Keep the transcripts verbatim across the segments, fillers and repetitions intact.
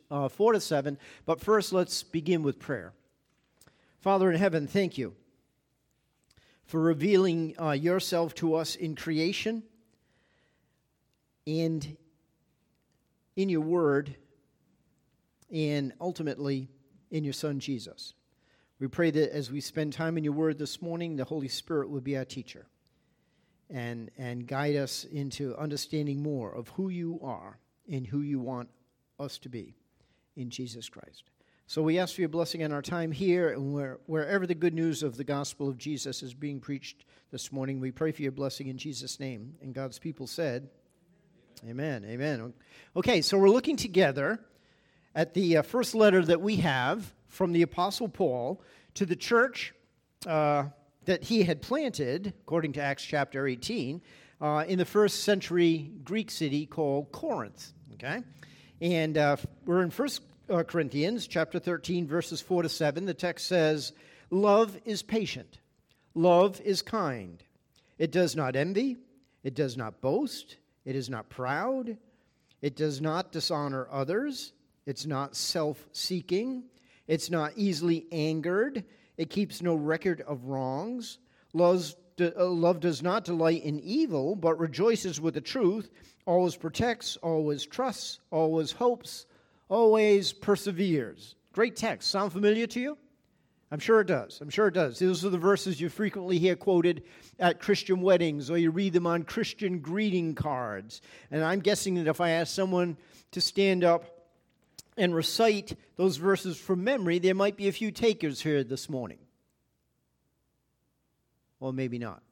uh, four to seven. But first, let's begin with prayer. Father in heaven, thank you for revealing uh, yourself to us in creation and in your word, and ultimately in your Son, Jesus. We pray that as we spend time in your word this morning, the Holy Spirit will be our teacher and, and guide us into understanding more of who you are and who you want us to be in Jesus Christ. So we ask for your blessing on our time here and where, wherever the good news of the gospel of Jesus is being preached this morning. We pray for your blessing in Jesus' name. And God's people said, Amen, amen. Okay, so we're looking together at the uh, first letter that we have from the Apostle Paul to the church uh, that he had planted, according to Acts chapter eighteen, uh, in the first century Greek city called Corinth. Okay, and uh, we're in First Corinthians chapter thirteen, verses four to seven. The text says, "Love is patient. Love is kind. It does not envy. It does not boast. It is not proud. It does not dishonor others. It's not self-seeking. It's not easily angered. It keeps no record of wrongs. Love, love does not delight in evil, but rejoices with the truth. Always protects, always trusts, always hopes, always perseveres." Great text. Sound familiar to you? I'm sure it does. I'm sure it does. Those are the verses you frequently hear quoted at Christian weddings, or you read them on Christian greeting cards. And I'm guessing that if I ask someone to stand up and recite those verses from memory, there might be a few takers here this morning. Or maybe not.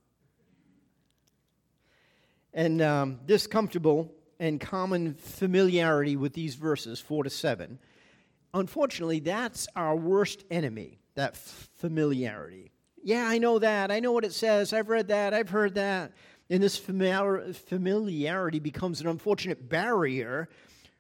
And um, this comfortable and common familiarity with these verses, four to seven, unfortunately, that's our worst enemy, that f- familiarity. Yeah, I know that. I know what it says. I've read that. I've heard that. And this familiar, familiarity becomes an unfortunate barrier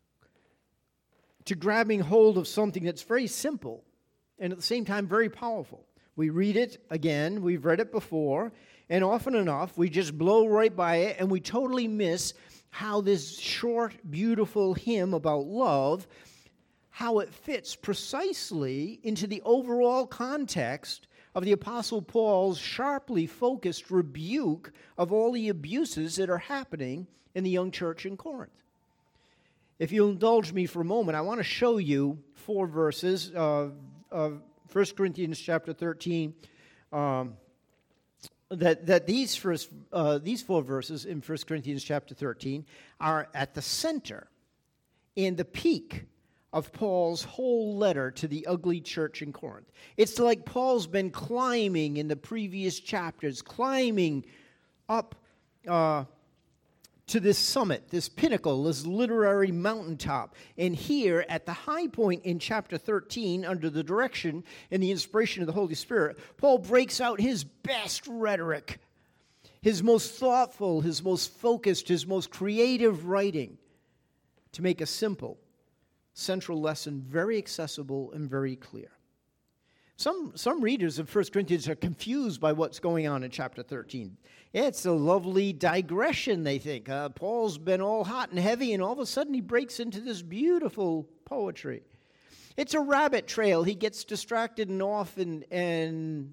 to grabbing hold of something that's very simple and at the same time very powerful. We read it again. We've read it before. And often enough, we just blow right by it and we totally miss how this short, beautiful hymn about love, how it fits precisely into the overall context of the Apostle Paul's sharply focused rebuke of all the abuses that are happening in the young church in Corinth. If you'll indulge me for a moment, I want to show you four verses of, of First Corinthians chapter thirteen, um, that that these first uh, these four verses in First Corinthians chapter thirteen are at the center and the peak of Paul's whole letter to the ugly church in Corinth. It's like Paul's been climbing in the previous chapters, climbing up uh, to this summit, this pinnacle, this literary mountaintop. And here at the high point in chapter thirteen, under the direction and the inspiration of the Holy Spirit, Paul breaks out his best rhetoric, his most thoughtful, his most focused, his most creative writing to make a simple, central lesson very accessible and very clear. Some some readers of First Corinthians are confused by what's going on in chapter thirteen. It's a lovely digression, they think. Uh, Paul's been all hot and heavy, and all of a sudden he breaks into this beautiful poetry. It's a rabbit trail. He gets distracted and off, and, and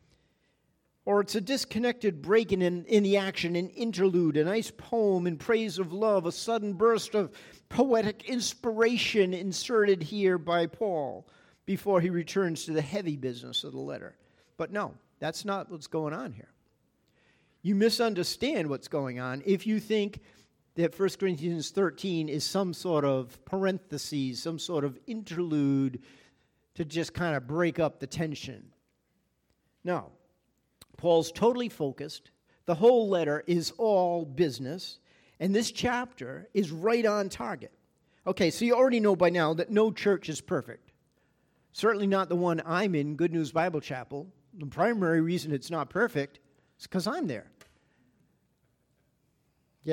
or it's a disconnected break in, in the action, an interlude, a nice poem in praise of love, a sudden burst of poetic inspiration inserted here by Paul before he returns to the heavy business of the letter. But no, that's not what's going on here. You misunderstand what's going on if you think that First Corinthians thirteen is some sort of parenthesis, some sort of interlude to just kind of break up the tension. No. Paul's totally focused. The whole letter is all business. And this chapter is right on target. Okay, so you already know by now that no church is perfect. Certainly not the one I'm in, Good News Bible Chapel. The primary reason it's not perfect is because I'm there. Yeah.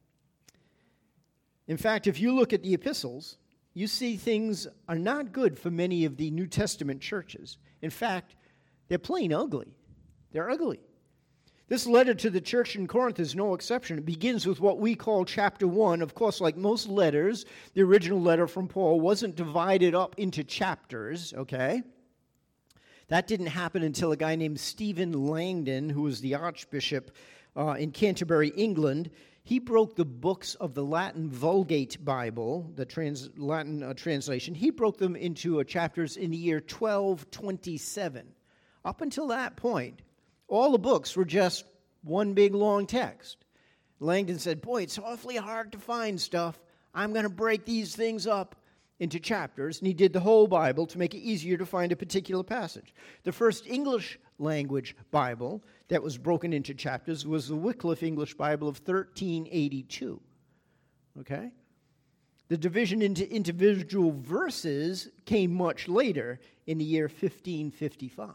In fact, if you look at the epistles, you see things are not good for many of the New Testament churches. In fact, they're plain ugly. They're ugly. This letter to the church in Corinth is no exception. It begins with what we call chapter one. Of course, like most letters, the original letter from Paul wasn't divided up into chapters, okay? That didn't happen until a guy named Stephen Langdon, who was the archbishop uh, in Canterbury, England. He broke the books of the Latin Vulgate Bible, the trans, Latin uh, translation. He broke them into uh, chapters in the year twelve twenty-seven. Up until that point, all the books were just one big long text. Langdon said, boy, it's awfully hard to find stuff. I'm going to break these things up into chapters. And he did the whole Bible to make it easier to find a particular passage. The first English language Bible that was broken into chapters was the Wycliffe English Bible of thirteen eighty-two. Okay? The division into individual verses came much later in the year fifteen fifty-five.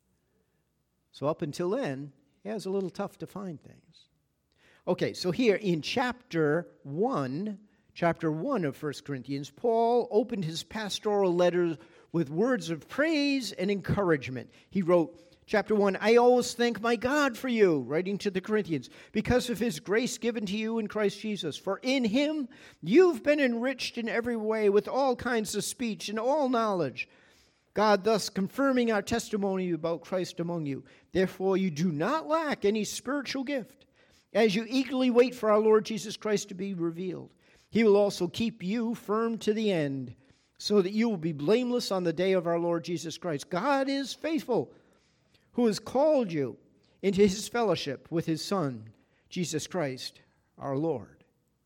So up until then, yeah, it was a little tough to find things. Okay, so here in chapter one, chapter one of First Corinthians, Paul opened his pastoral letters with words of praise and encouragement. He wrote, chapter one, I always thank my God for you, writing to the Corinthians, because of his grace given to you in Christ Jesus. For in him you've been enriched in every way with all kinds of speech and all knowledge, God thus confirming our testimony about Christ among you. Therefore you do not lack any spiritual gift, as you eagerly wait for our Lord Jesus Christ to be revealed. He will also keep you firm to the end, so that you will be blameless on the day of our Lord Jesus Christ. God is faithful, who has called you into his fellowship with his Son, Jesus Christ, our Lord.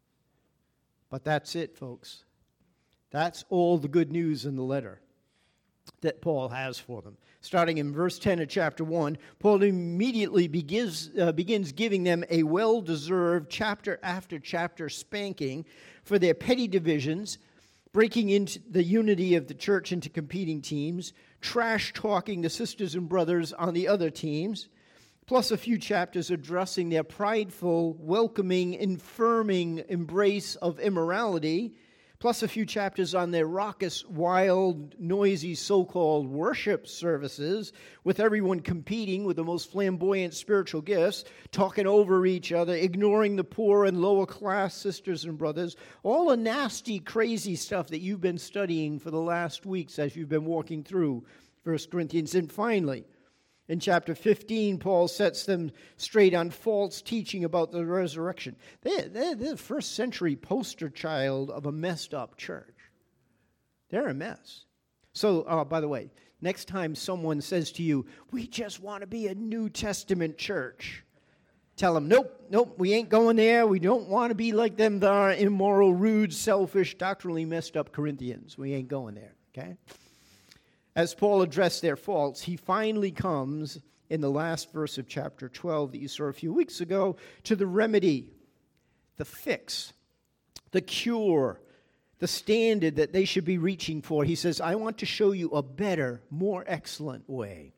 But that's it, folks. That's all the good news in the letter that Paul has for them. Starting in verse ten of chapter one, Paul immediately begins, uh, begins giving them a well-deserved chapter after chapter spanking for their petty divisions, breaking into the unity of the church into competing teams, trash-talking the sisters and brothers on the other teams, plus a few chapters addressing their prideful, welcoming, affirming embrace of immorality, plus a few chapters on their raucous, wild, noisy so-called worship services, with everyone competing with the most flamboyant spiritual gifts, talking over each other, ignoring the poor and lower-class sisters and brothers, all the nasty, crazy stuff that you've been studying for the last weeks as you've been walking through First Corinthians. And finally, in chapter fifteen, Paul sets them straight on false teaching about the resurrection. They're, they're the first century poster child of a messed up church. They're a mess. So, uh, by the way, next time someone says to you, we just want to be a New Testament church, tell them, nope, nope, we ain't going there. We don't want to be like them, the immoral, rude, selfish, doctrinally messed up Corinthians. We ain't going there, okay? As Paul addressed their faults, he finally comes in the last verse of chapter twelve that you saw a few weeks ago to the remedy, the fix, the cure, the standard that they should be reaching for. He says, I want to show you a better, more excellent way.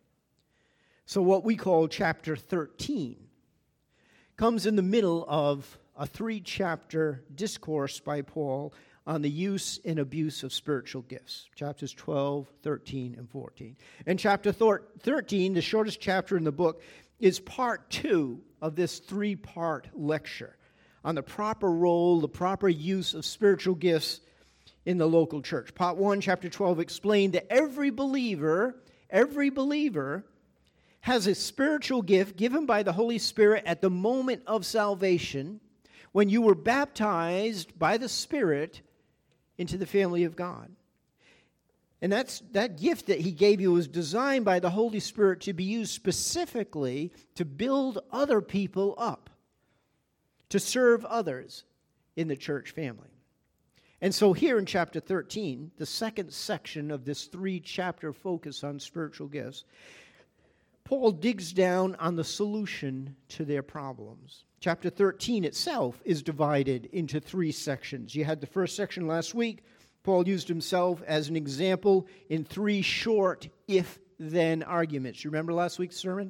So what we call chapter thirteen comes in the middle of a three-chapter discourse by Paul on the use and abuse of spiritual gifts, chapters twelve, thirteen, and fourteen. And chapter thirteen, the shortest chapter in the book, is part two of this three-part lecture on the proper role, the proper use of spiritual gifts in the local church. Part one, chapter twelve, explained that every believer, every believer has a spiritual gift given by the Holy Spirit at the moment of salvation when you were baptized by the Spirit into the family of God. And that's that gift that he gave you was designed by the Holy Spirit to be used specifically to build other people up, to serve others in the church family. And so here in chapter thirteen, the second section of this three-chapter focus on spiritual gifts, Paul digs down on the solution to their problems. Chapter thirteen itself is divided into three sections. You had the first section last week. Paul used himself as an example in three short if-then arguments. You remember last week's sermon?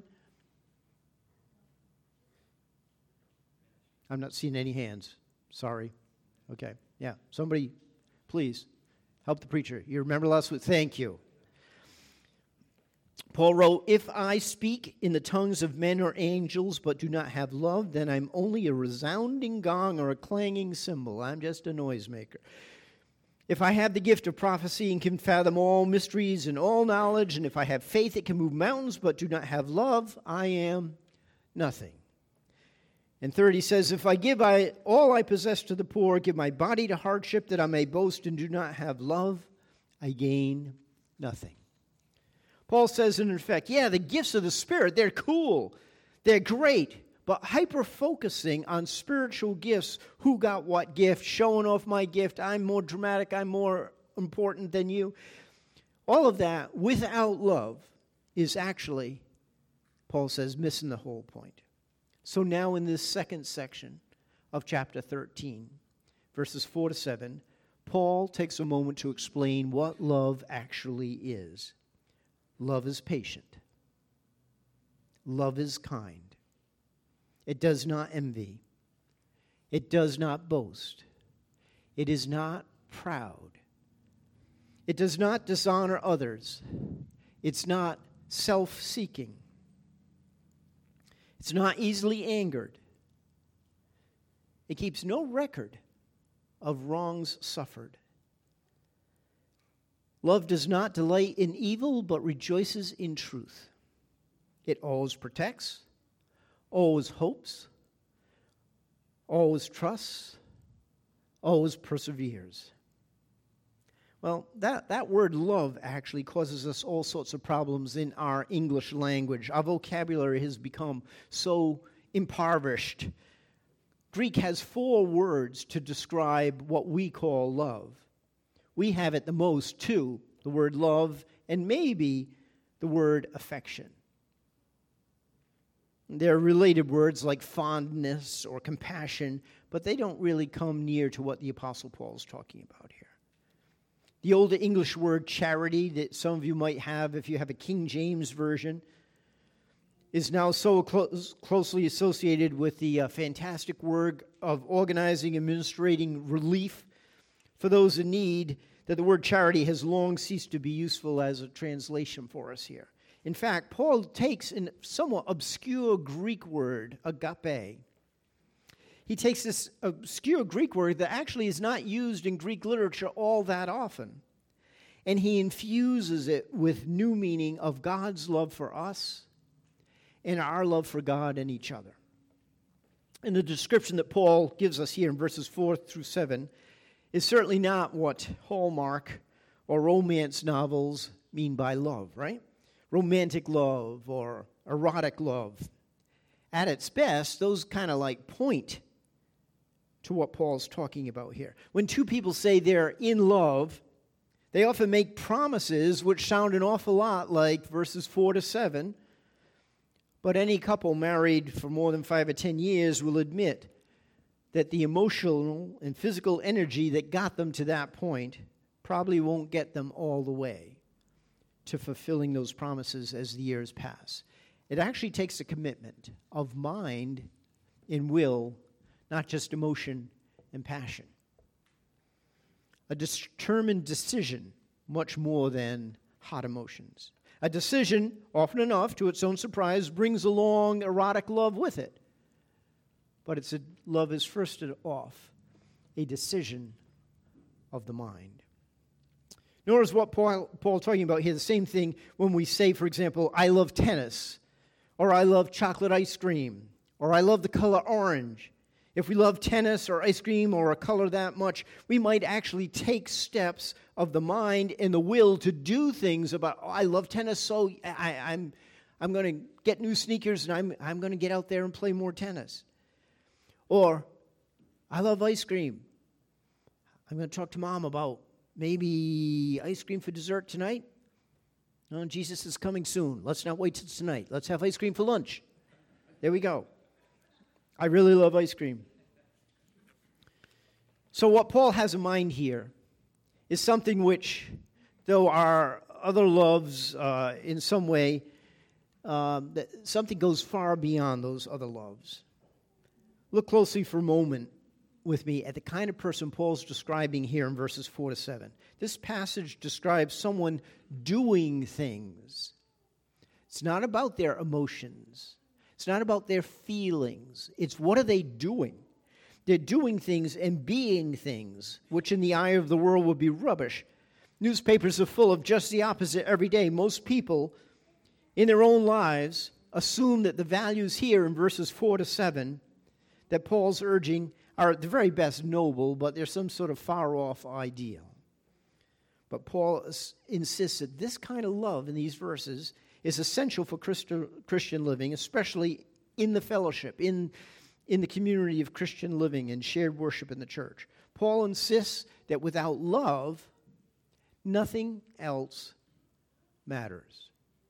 I'm not seeing any hands. Sorry. Okay. Yeah. Somebody, please, help the preacher. You remember last week? Thank you. Paul wrote, "If I speak in the tongues of men or angels but do not have love, then I'm only a resounding gong or a clanging cymbal. I'm just a noisemaker. If I have the gift of prophecy and can fathom all mysteries and all knowledge, and if I have faith that can move mountains but do not have love, I am nothing." And third, he says, "If I give I, all I possess to the poor, give my body to hardship that I may boast and do not have love, I gain nothing." Paul says, in effect, yeah, the gifts of the Spirit, they're cool, they're great, but hyper-focusing on spiritual gifts, who got what gift, showing off my gift, I'm more dramatic, I'm more important than you, all of that without love is actually, Paul says, missing the whole point. So now in this second section of chapter thirteen, verses four to seven, Paul takes a moment to explain what love actually is. Love is patient. Love is kind. It does not envy. It does not boast. It is not proud. It does not dishonor others. It's not self-seeking. It's not easily angered. It keeps no record of wrongs suffered. Love does not delight in evil, but rejoices in truth. It always protects, always hopes, always trusts, always perseveres. Well, that, that word love actually causes us all sorts of problems in our English language. Our vocabulary has become so impoverished. Greek has four words to describe what we call love. We have at the most two, the word love and maybe the word affection. There are related words like fondness or compassion, but they don't really come near to what the Apostle Paul is talking about here. The older English word charity that some of you might have if you have a King James version is now so close, closely associated with the uh, fantastic work of organizing and administrating relief for those in need that the word charity has long ceased to be useful as a translation for us here. In fact, Paul takes a somewhat obscure Greek word, agape. He takes this obscure Greek word that actually is not used in Greek literature all that often, and he infuses it with new meaning of God's love for us and our love for God and each other. And the description that Paul gives us here in verses four through seven is certainly not what Hallmark or romance novels mean by love, right? Romantic love or erotic love. At its best, those kind of like point to what Paul's talking about here. When two people say they're in love, they often make promises which sound an awful lot like verses four to seven, but any couple married for more than five or ten years will admit that the emotional and physical energy that got them to that point probably won't get them all the way to fulfilling those promises as the years pass. It actually takes a commitment of mind and will, not just emotion and passion. A determined decision, much more than hot emotions. A decision, often enough, to its own surprise, brings along erotic love with it. But it's a, love is first off a decision of the mind. Nor is what Paul, Paul talking about here the same thing when we say, for example, I love tennis, or I love chocolate ice cream, or I love the color orange. If we love tennis or ice cream or a color that much, we might actually take steps of the mind and the will to do things about, oh, I love tennis, so I, I'm, I'm going to get new sneakers and I'm, I'm going to get out there and play more tennis. Or, I love ice cream. I'm going to talk to Mom about maybe ice cream for dessert tonight. Oh, Jesus is coming soon. Let's not wait till tonight. Let's have ice cream for lunch. There we go. I really love ice cream. So what Paul has in mind here is something which, though our other loves uh, in some way, um, that something goes far beyond those other loves. Look closely for a moment with me at the kind of person Paul's describing here in verses four to seven. This passage describes someone doing things. It's not about their emotions. It's not about their feelings. It's what are they doing? They're doing things and being things, which in the eye of the world would be rubbish. Newspapers are full of just the opposite every day. Most people in their own lives assume that the values here in verses four to seven that Paul's urging are at the very best noble, but they're some sort of far-off ideal. But Paul insists that this kind of love in these verses is essential for Christian living, especially in the fellowship, in, in the community of Christian living and shared worship in the church. Paul insists that without love, nothing else matters.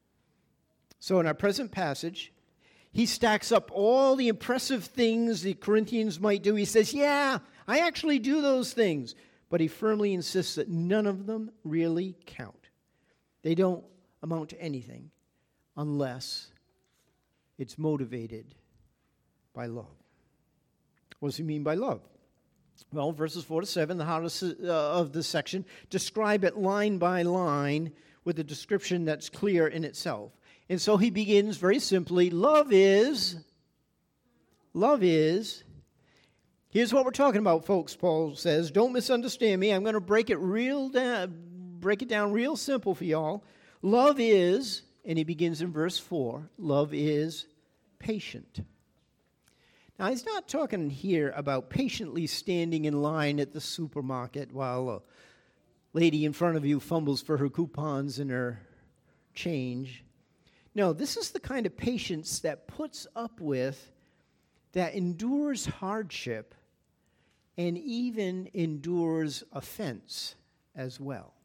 So in our present passage, he stacks up all the impressive things the Corinthians might do. He says, yeah, I actually do those things. But he firmly insists that none of them really count. They don't amount to anything unless it's motivated by love. What does he mean by love? Well, verses four to seven, the hardest uh, of this section, describe it line by line with a description that's clear in itself. And so he begins very simply, love is, love is, here's what we're talking about, folks, Paul says. Don't misunderstand me. I'm going to break it real down, break it down real simple for y'all. Love is, and he begins in verse four, love is patient. Now, he's not talking here about patiently standing in line at the supermarket while a lady in front of you fumbles for her coupons and her change. No, this is the kind of patience that puts up with, that endures hardship, and even endures offense as well.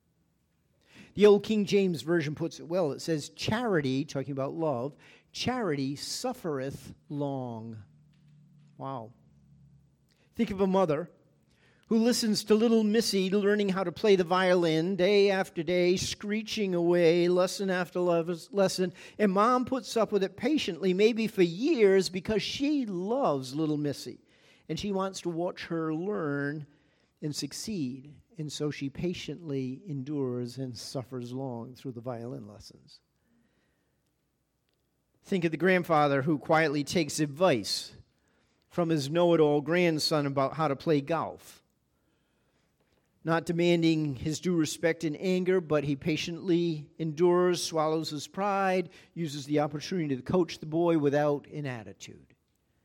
The old King James Version puts it well. It says, charity, talking about love, charity suffereth long. Wow. Think of a mother who listens to little Missy learning how to play the violin day after day, screeching away lesson after lesson, and mom puts up with it patiently, maybe for years, because she loves little Missy, and she wants to watch her learn and succeed, and so she patiently endures and suffers long through the violin lessons. Think of the grandfather who quietly takes advice from his know-it-all grandson about how to play golf. Not demanding his due respect in anger, but he patiently endures, swallows his pride, uses the opportunity to coach the boy without an attitude.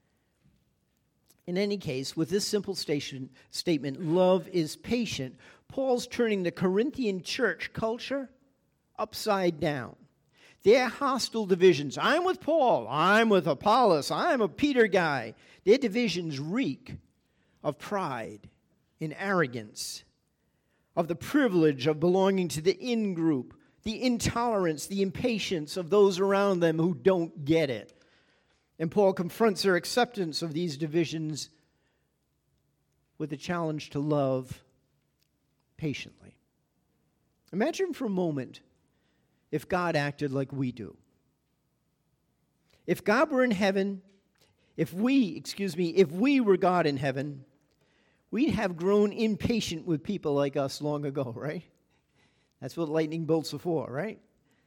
In any case, with this simple station, statement, love is patient, Paul's turning the Corinthian church culture upside down. Their hostile divisions, I'm with Paul, I'm with Apollos, I'm a Peter guy. Their divisions reek of pride and arrogance, of the privilege of belonging to the in-group, the intolerance, the impatience of those around them who don't get it. And Paul confronts their acceptance of these divisions with a challenge to love patiently. Imagine for a moment if God acted like we do. If God were in heaven, if we, excuse me, if we were God in heaven, we'd have grown impatient with people like us long ago, right? That's what lightning bolts are for, right?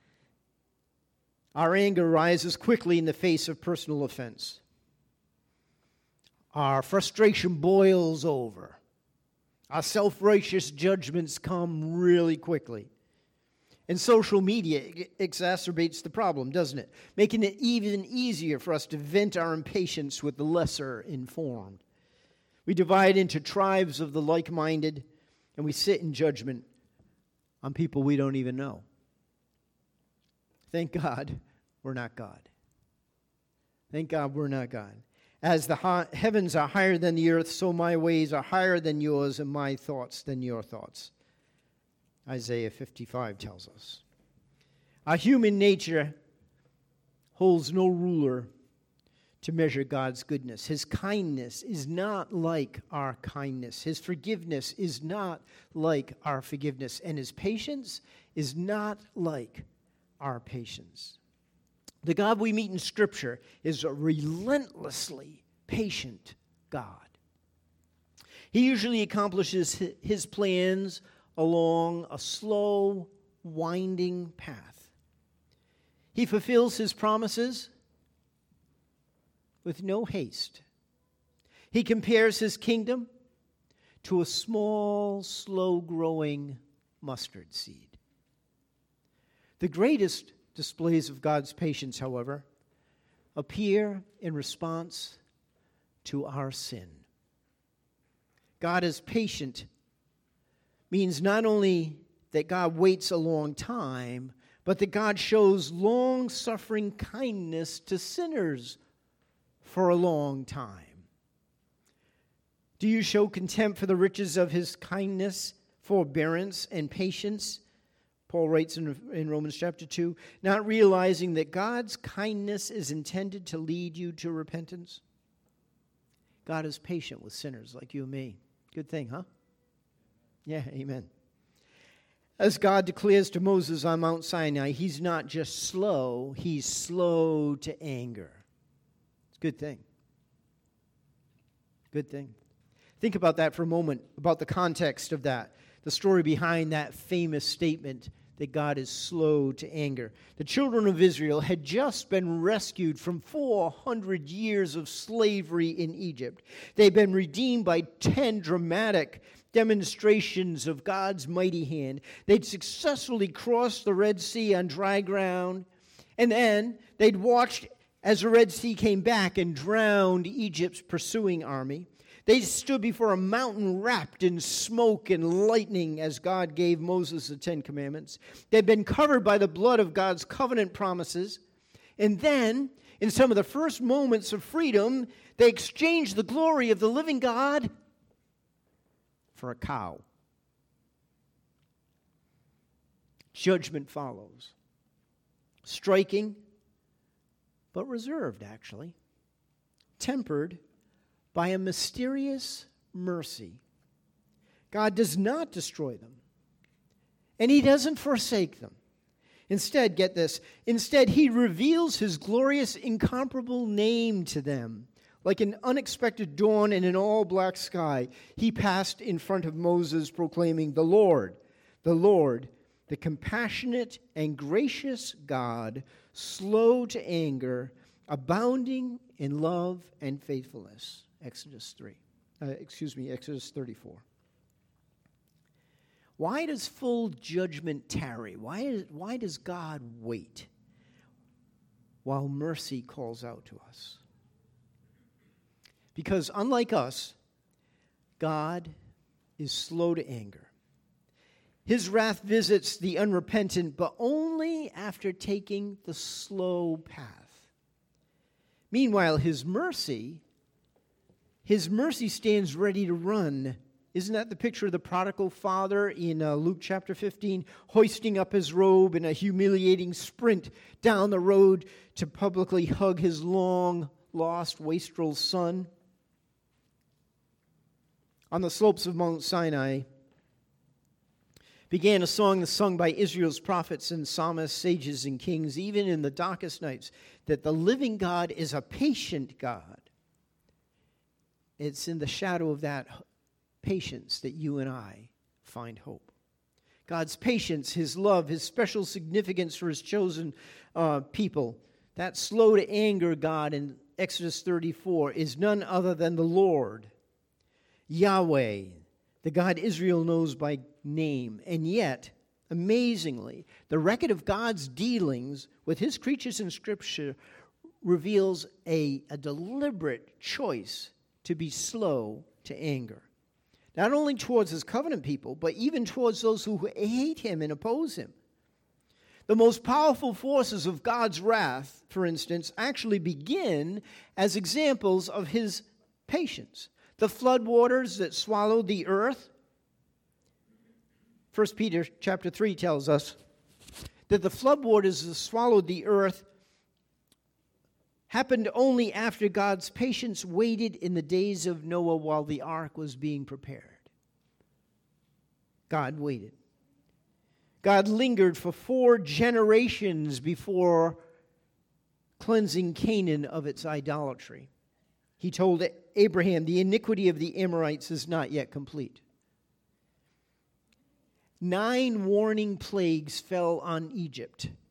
Our anger rises quickly in the face of personal offense. Our frustration boils over. Our self-righteous judgments come really quickly. And social media exacerbates the problem, doesn't it? Making it even easier for us to vent our impatience with the lesser informed. We divide into tribes of the like-minded, and we sit in judgment on people we don't even know. Thank God we're not God. Thank God we're not God. As the ha- heavens are higher than the earth, so my ways are higher than yours, and my thoughts than your thoughts. Isaiah fifty-five tells us. Our human nature holds no ruler to measure God's goodness. His kindness is not like our kindness. His forgiveness is not like our forgiveness. And his patience is not like our patience. The God we meet in Scripture is a relentlessly patient God. He usually accomplishes his plans along a slow, winding path. He He fulfills his promises with no haste. He compares his kingdom to a small, slow-growing mustard seed. The greatest displays of God's patience, however, appear in response to our sin. God is patient means not only that God waits a long time, but that God shows long-suffering kindness to sinners for a long time. Do you show contempt for the riches of his kindness, forbearance, and patience? Paul writes in, in Romans chapter two, not realizing that God's kindness is intended to lead you to repentance. God is patient with sinners like you and me. Good thing, huh? Yeah, amen. As God declares to Moses on Mount Sinai, he's not just slow, he's slow to anger. It's a good thing. Good thing. Think about that for a moment, about the context of that, the story behind that famous statement that God is slow to anger. The children of Israel had just been rescued from four hundred years of slavery in Egypt. They'd been redeemed by ten dramatic demonstrations of God's mighty hand. They'd successfully crossed the Red Sea on dry ground, and then they'd watched as the Red Sea came back and drowned Egypt's pursuing army. They stood before a mountain wrapped in smoke and lightning as God gave Moses the Ten Commandments. They'd been covered by the blood of God's covenant promises. And then, in some of the first moments of freedom, they exchanged the glory of the living God for a cow. Judgment follows. Striking, but reserved, actually. Tempered by a mysterious mercy. God does not destroy them, and he doesn't forsake them. Instead, get this, instead he reveals his glorious, incomparable name to them. Like an unexpected dawn in an all-black sky, he passed in front of Moses proclaiming, "The Lord, the Lord, the compassionate and gracious God, slow to anger, abounding in love and faithfulness." Exodus three. Uh, excuse me, Exodus thirty-four. Why does full judgment tarry? Why, is, why does God wait while mercy calls out to us? Because unlike us, God is slow to anger. His wrath visits the unrepentant, but only after taking the slow path. Meanwhile, his mercy His mercy stands ready to run. Isn't that the picture of the prodigal father in uh, Luke chapter fifteen, hoisting up his robe in a humiliating sprint down the road to publicly hug his long-lost wastrel son? On the slopes of Mount Sinai began a song sung by Israel's prophets and psalmists, sages and kings, even in the darkest nights, that the living God is a patient God. It's in the shadow of that patience that you and I find hope. God's patience, his love, his special significance for his chosen uh, people, that slow to anger God in Exodus thirty-four is none other than the Lord, Yahweh, the God Israel knows by name. And yet, amazingly, the record of God's dealings with his creatures in Scripture reveals a, a deliberate choice to be slow to anger. Not only towards his covenant people, but even towards those who hate him and oppose him. The most powerful forces of God's wrath, for instance, actually begin as examples of his patience. The floodwaters that swallowed the earth. First Peter chapter three tells us that the floodwaters that swallowed the earth happened only after God's patience waited in the days of Noah while the ark was being prepared. God waited. God lingered for four generations before cleansing Canaan of its idolatry. He told Abraham, the iniquity of the Amorites is not yet complete. Nine warning plagues fell on Egypt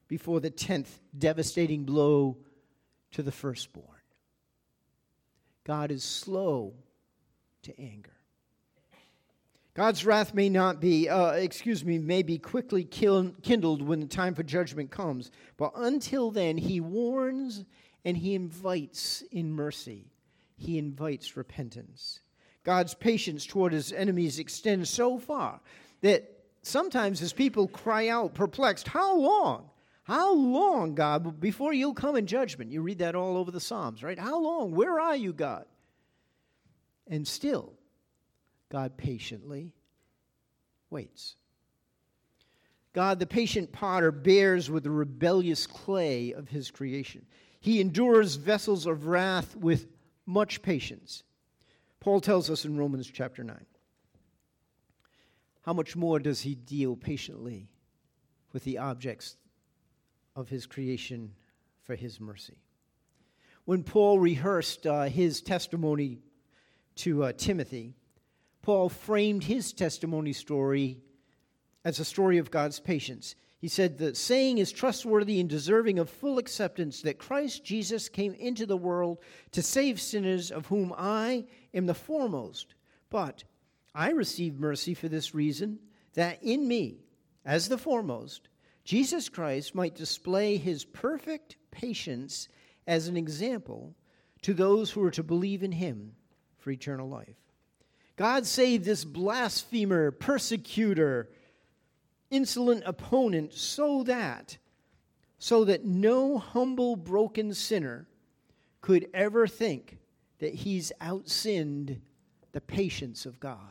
before the tenth devastating blow to the firstborn. God is slow to anger. God's wrath may not be, uh, excuse me, may be quickly kindled when the time for judgment comes. But until then, he warns and he invites in mercy. He invites repentance. God's patience toward his enemies extends so far that sometimes as people cry out perplexed, how long? How long, God, before you'll come in judgment? You read that all over the Psalms, right? How long? Where are you, God? And still, God patiently waits. God, the patient potter, bears with the rebellious clay of his creation. He endures vessels of wrath with much patience. Paul tells us in Romans chapter nine. How much more does he deal patiently with the objects of his creation for his mercy? When Paul rehearsed uh, his testimony to uh, Timothy, Paul framed his testimony story as a story of God's patience. He said, the saying is trustworthy and deserving of full acceptance that Christ Jesus came into the world to save sinners, of whom I am the foremost. But I received mercy for this reason, that in me, as the foremost, Jesus Christ might display his perfect patience as an example to those who are to believe in him for eternal life. God saved this blasphemer, persecutor, insolent opponent so that, so that no humble, broken sinner could ever think that he's outsinned the patience of God.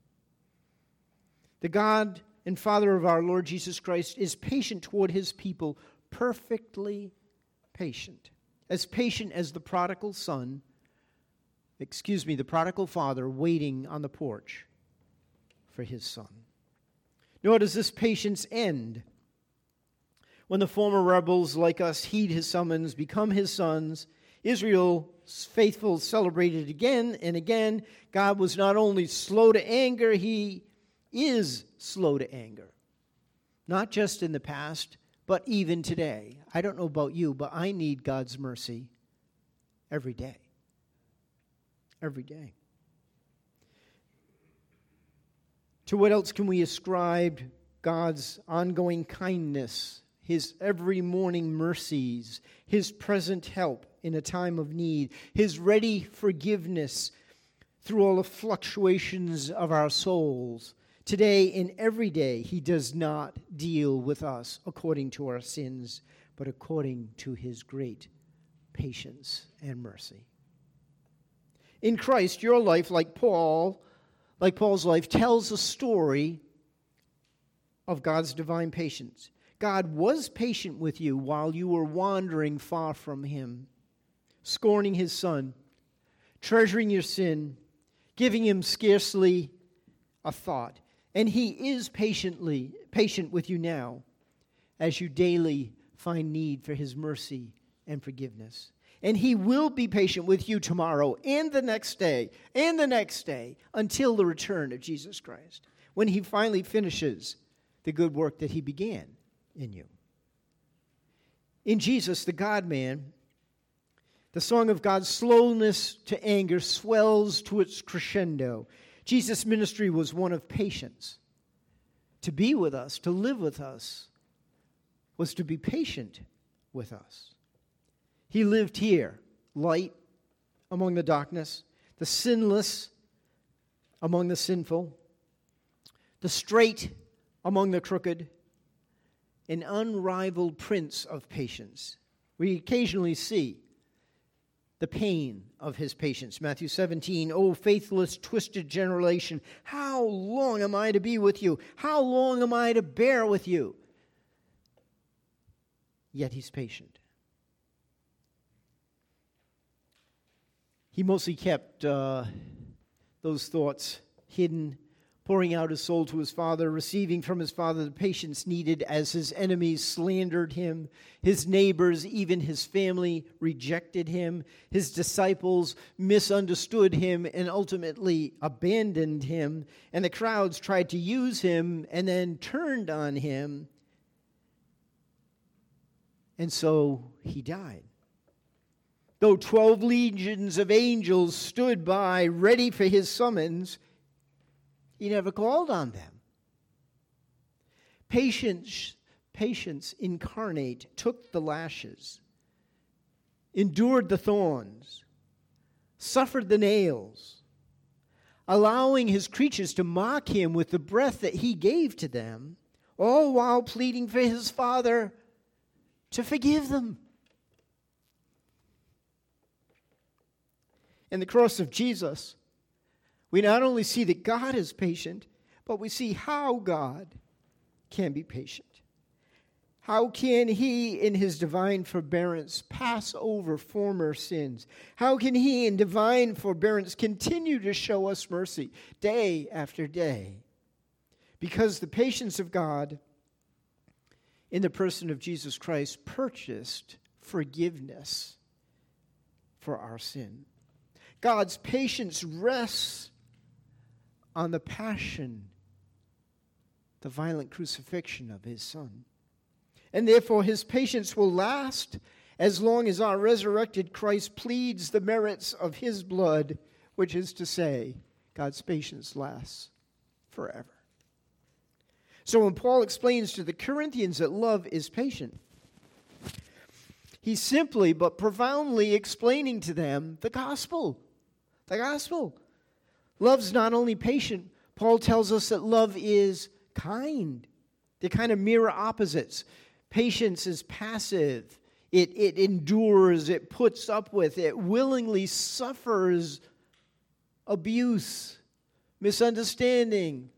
The God and Father of our Lord Jesus Christ is patient toward his people, perfectly patient. As patient as the prodigal son, excuse me, the prodigal father waiting on the porch for his son. Nor does this patience end. When the former rebels like us heed his summons, become his sons, Israel's faithful celebrated again and again. God was not only slow to anger, he is slow to anger. Not just in the past, but even today. I don't know about you, but I need God's mercy every day. Every day. To what else can we ascribe God's ongoing kindness, his every morning mercies, his present help in a time of need, his ready forgiveness through all the fluctuations of our souls? Today and every day, he does not deal with us according to our sins, but according to his great patience and mercy. In Christ, your life, like Paul, like Paul's life, tells a story of God's divine patience. God was patient with you while you were wandering far from him, scorning his son, treasuring your sin, giving him scarcely a thought. And he is patiently patient with you now as you daily find need for his mercy and forgiveness. And he will be patient with you tomorrow and the next day and the next day until the return of Jesus Christ, when he finally finishes the good work that he began in you. In Jesus, the God-man, the song of God's slowness to anger swells to its crescendo. Jesus' ministry was one of patience. To be with us, to live with us, was to be patient with us. He lived here, light among the darkness, the sinless among the sinful, the straight among the crooked, an unrivaled prince of patience. We occasionally see the pain of his patience. Matthew seventeen, "O faithless, twisted generation, how long am I to be with you? How long am I to bear with you?" Yet he's patient. He mostly kept uh, those thoughts hidden, pouring out his soul to his Father, receiving from his Father the patience needed as his enemies slandered him, his neighbors, even his family, rejected him, his disciples misunderstood him and ultimately abandoned him, and the crowds tried to use him and then turned on him. And so he died. Though twelve legions of angels stood by ready for his summons, he never called on them. Patience, patience incarnate took the lashes, endured the thorns, suffered the nails, allowing his creatures to mock him with the breath that he gave to them, all while pleading for his Father to forgive them. In the cross of Jesus, we not only see that God is patient, but we see how God can be patient. How can he, in his divine forbearance, pass over former sins? How can he, in divine forbearance, continue to show us mercy day after day? Because the patience of God in the person of Jesus Christ purchased forgiveness for our sin. God's patience rests on the passion, the violent crucifixion of his Son. And therefore his patience will last as long as our resurrected Christ pleads the merits of his blood, which is to say, God's patience lasts forever. So when Paul explains to the Corinthians that love is patient, he's simply but profoundly explaining to them the gospel. The gospel. Love's not only patient, Paul tells us that love is kind. They're kind of mirror opposites. Patience is passive. It, it endures. It puts up with. It willingly suffers abuse, misunderstanding.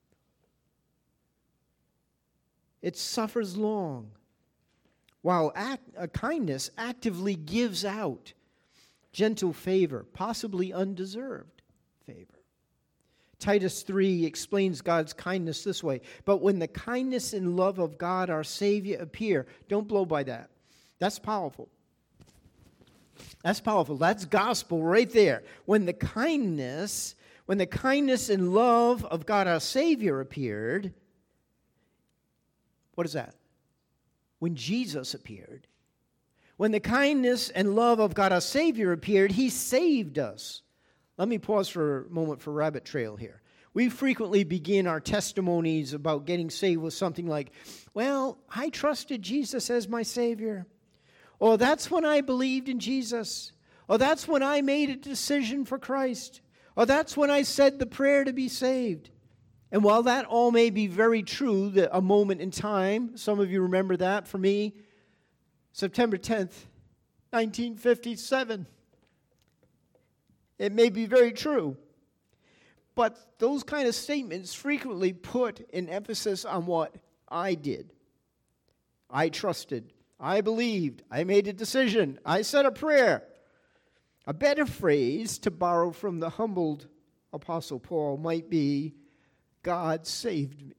It suffers long. While act, uh, kindness actively gives out gentle favor, possibly undeserved favor. Titus three explains God's kindness this way. But when the kindness and love of God our Savior appear, don't blow by that. That's powerful. That's powerful. That's gospel right there. When the kindness, when the kindness and love of God our Savior appeared, what is that? When Jesus appeared. When the kindness and love of God our Savior appeared, he saved us. Let me pause for a moment for rabbit trail here. We frequently begin our testimonies about getting saved with something like, well, I trusted Jesus as my Savior. Or that's when I believed in Jesus. Or that's when I made a decision for Christ. Or that's when I said the prayer to be saved. And while that all may be very true, that a moment in time, some of you remember that, for me, September tenth, nineteen fifty-seven. It may be very true. But those kind of statements frequently put an emphasis on what I did. I trusted. I believed. I made a decision. I said a prayer. A better phrase to borrow from the humbled Apostle Paul might be, God saved me.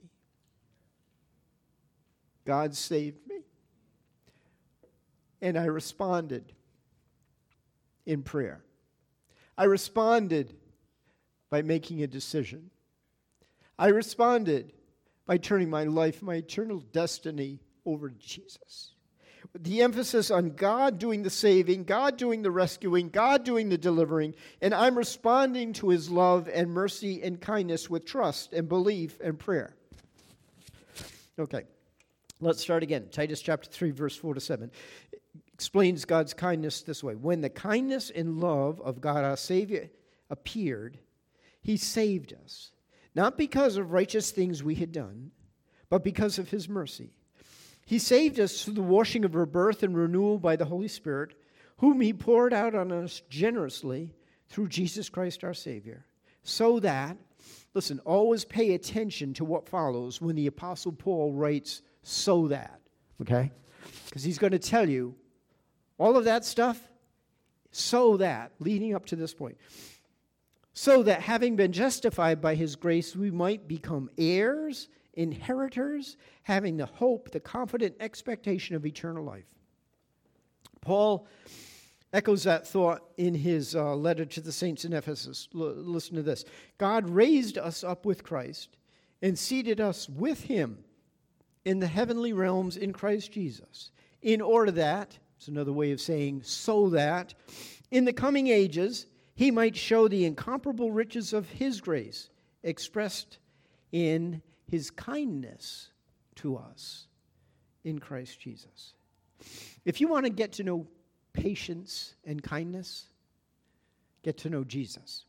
God saved me. And I responded in prayer. I responded by making a decision. I responded by turning my life, my eternal destiny over to Jesus. The emphasis on God doing the saving, God doing the rescuing, God doing the delivering, and I'm responding to his love and mercy and kindness with trust and belief and prayer. Okay, let's start again. Titus chapter three, verse four to seven. Explains God's kindness this way. When the kindness and love of God our Savior appeared, he saved us, not because of righteous things we had done, but because of his mercy. He saved us through the washing of rebirth and renewal by the Holy Spirit, whom he poured out on us generously through Jesus Christ our Savior, so that, listen, always pay attention to what follows when the Apostle Paul writes, so that, okay? Because he's going to tell you all of that stuff, so that, leading up to this point, so that having been justified by his grace, we might become heirs, inheritors, having the hope, the confident expectation of eternal life. Paul echoes that thought in his uh, letter to the saints in Ephesus. L- listen to this. God raised us up with Christ and seated us with him in the heavenly realms in Christ Jesus, in order that, it's another way of saying so that, in the coming ages he might show the incomparable riches of his grace expressed in his kindness to us in Christ Jesus. If you want to get to know patience and kindness, get to know Jesus.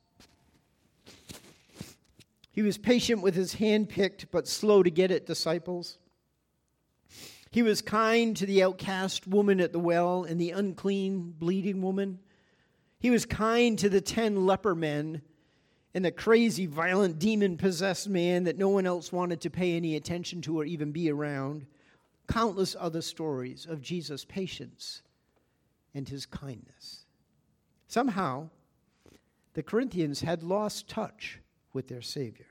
He was patient with his hand-picked but slow to get it disciples. He was kind to the outcast woman at the well and the unclean, bleeding woman. He was kind to the ten leper men and the crazy, violent, demon-possessed man that no one else wanted to pay any attention to or even be around. Countless other stories of Jesus' patience and his kindness. Somehow, the Corinthians had lost touch with their Savior.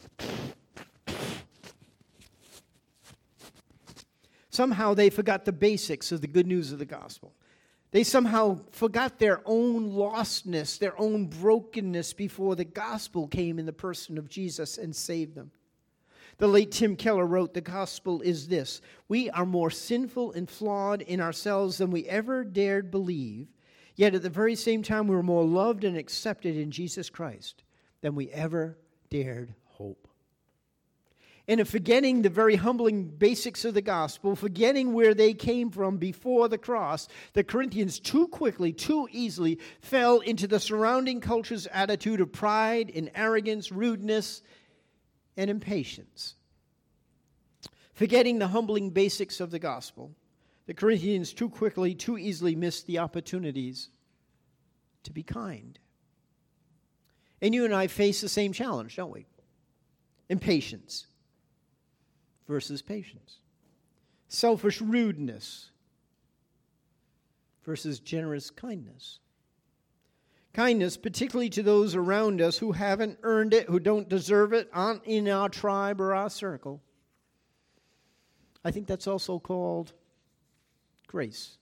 Somehow they forgot the basics of the good news of the gospel. They somehow forgot their own lostness, their own brokenness before the gospel came in the person of Jesus and saved them. The late Tim Keller wrote, "The gospel is this: we are more sinful and flawed in ourselves than we ever dared believe, yet at the very same time we're more loved and accepted in Jesus Christ than we ever dared hope." And in forgetting the very humbling basics of the gospel, forgetting where they came from before the cross, the Corinthians too quickly, too easily fell into the surrounding culture's attitude of pride and arrogance, rudeness, and impatience. Forgetting the humbling basics of the gospel, the Corinthians too quickly, too easily missed the opportunities to be kind. And you and I face the same challenge, don't we? Impatience versus patience. Selfish rudeness versus generous kindness. Kindness, particularly to those around us who haven't earned it, who don't deserve it, aren't in our tribe or our circle. I think that's also called grace.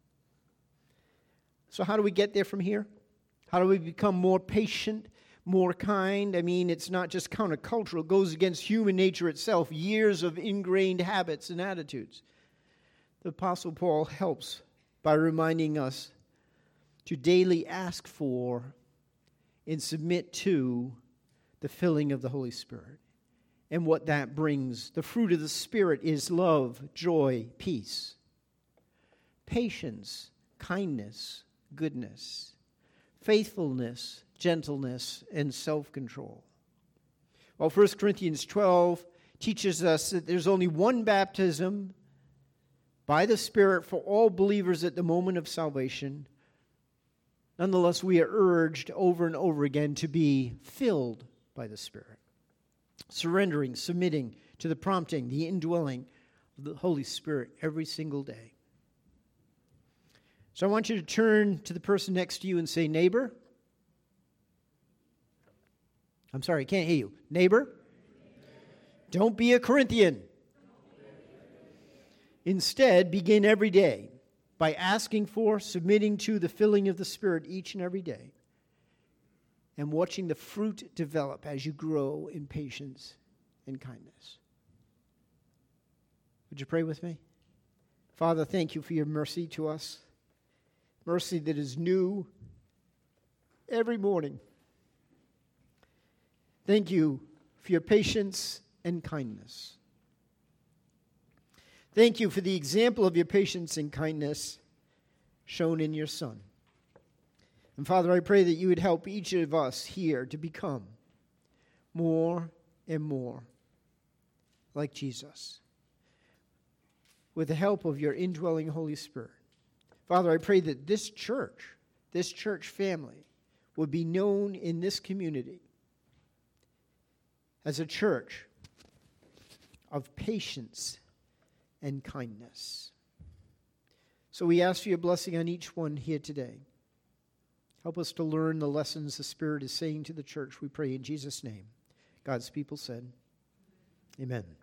So how do we get there from here? How do we become more patient, more kind? I mean, it's not just countercultural. It goes against human nature itself, years of ingrained habits and attitudes. The Apostle Paul helps by reminding us to daily ask for and submit to the filling of the Holy Spirit and what that brings. The fruit of the Spirit is love, joy, peace, patience, kindness, goodness, faithfulness, gentleness, and self-control. Well, First Corinthians twelve teaches us that there's only one baptism by the Spirit for all believers at the moment of salvation. Nonetheless, we are urged over and over again to be filled by the Spirit, surrendering, submitting to the prompting, the indwelling of the Holy Spirit every single day. So I want you to turn to the person next to you and say, neighbor. I'm sorry, I can't hear you. Neighbor, don't be a Corinthian. Instead, begin every day by asking for, submitting to the filling of the Spirit each and every day, and watching the fruit develop as you grow in patience and kindness. Would you pray with me? Father, thank you for your mercy to us, mercy that is new every morning. Thank you for your patience and kindness. Thank you for the example of your patience and kindness shown in your Son. And Father, I pray that you would help each of us here to become more and more like Jesus with the help of your indwelling Holy Spirit. Father, I pray that this church, this church family, would be known in this community as a church of patience and kindness. So we ask for your blessing on each one here today. Help us to learn the lessons the Spirit is saying to the church, we pray in Jesus' name. God's people said, amen.